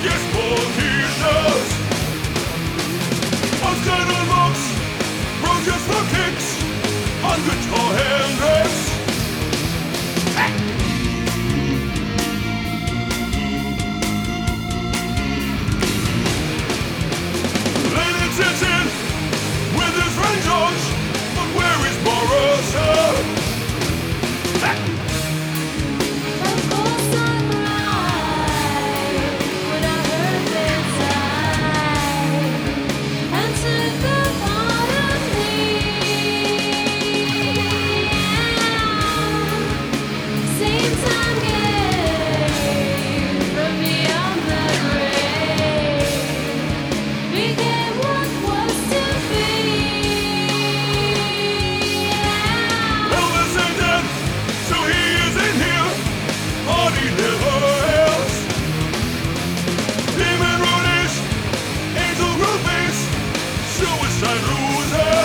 Yes, politicians. Untitled books, roaches for kicks, on guitar Hendrix. Lenin sits in with his friend George, but where is Morrison? Of course I'm right when I heard they died and took a part of me. Same time came from beyond the grave, became what was to be. Elvis ain't dead, so he isn't here. Artie never else. Demon Rudish, Angel Groupies, Suicide Loser.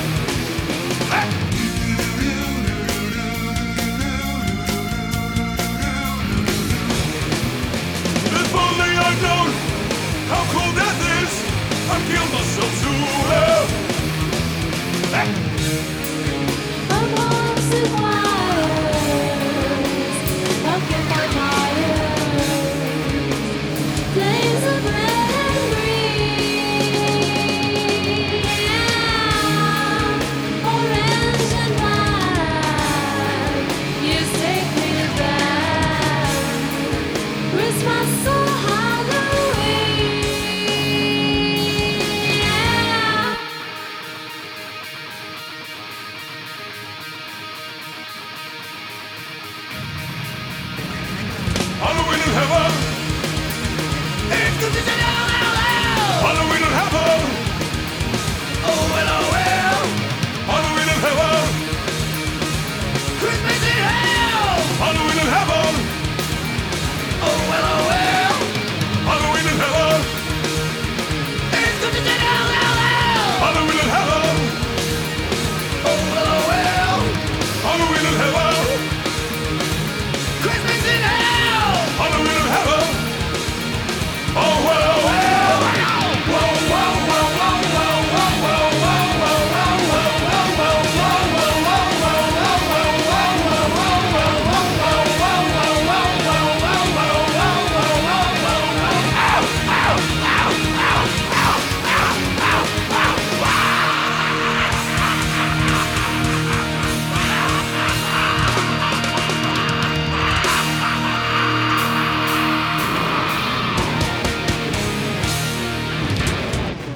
If only I'd known how cold death is, I'd kill myself to hell. Amongst the wires, pumpkin by fires, flames of red and green, orange and white. You take me back, Christmas.